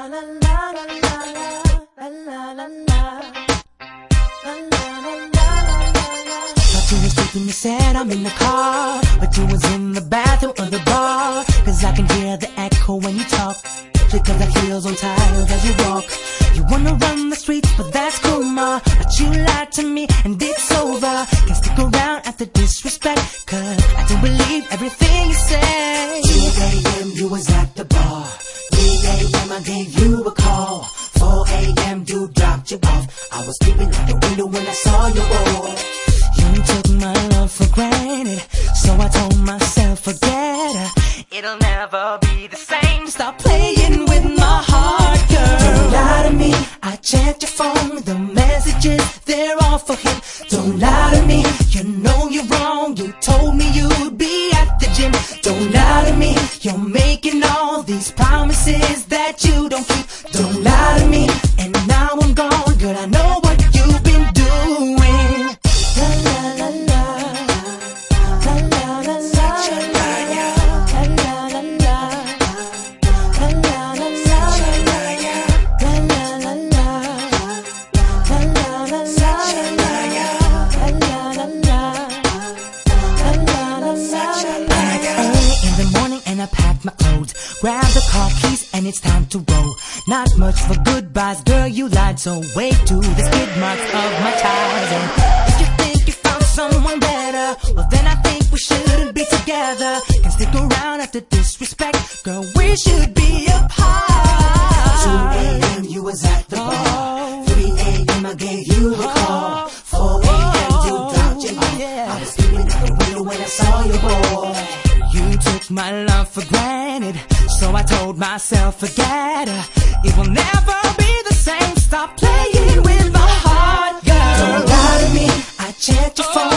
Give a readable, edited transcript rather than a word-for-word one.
la la la la la la la la. Thought you was sleeping, you said I'm in the car, but you was in the bathroom or the bar. Cause I can hear the echo when you talk, because the heels on tiles as you walk. You wanna run the streets, but that's cool, ma, but you lied to me and it's over. Can't stick around after disrespect, cause I don't believe everything you say. 2 a.m. you was at the bar, 3 a.m. I gave you a call, 4 a.m. you dropped you off. I was peeping out the window when I saw you roll. You took my love for granted, so I told myself forget her, it'll never be the same. Stop playing with my heart, girl. Don't lie to me, I checked your phone, the messages, they're all for him. Don't lie to me, you know you're wrong, you told me you'd be at the gym. Don't lie to me, you're making all these promises that you don't keep. Don't lie to me, and now I'm gone, girl, I know what you've been doing. La la la la, la la la la, such a liar. La la la la, la la la la, such a liar. La la la la, la la la la, such a liar. La la la la, la la la la, such a liar. Early in the morning and I packed my clothes, grabbed the car keys and it's time to roll. Not much for goodbyes, girl, you lied, so wait to the skid marks of my tires. And if you think you found someone better, well then I think we shouldn't be together. Can stick around after disrespect, girl, we should be apart. 2 a.m. you was at the bar, 3 a.m. I gave you a call, 4 a.m. you dropped your off. I was peeping out the window when I saw you boy. You took my love for granted, so I told myself forget her, it will never be the same. Stop playing with my heart, girl. Don't lie to me, I checked your phone,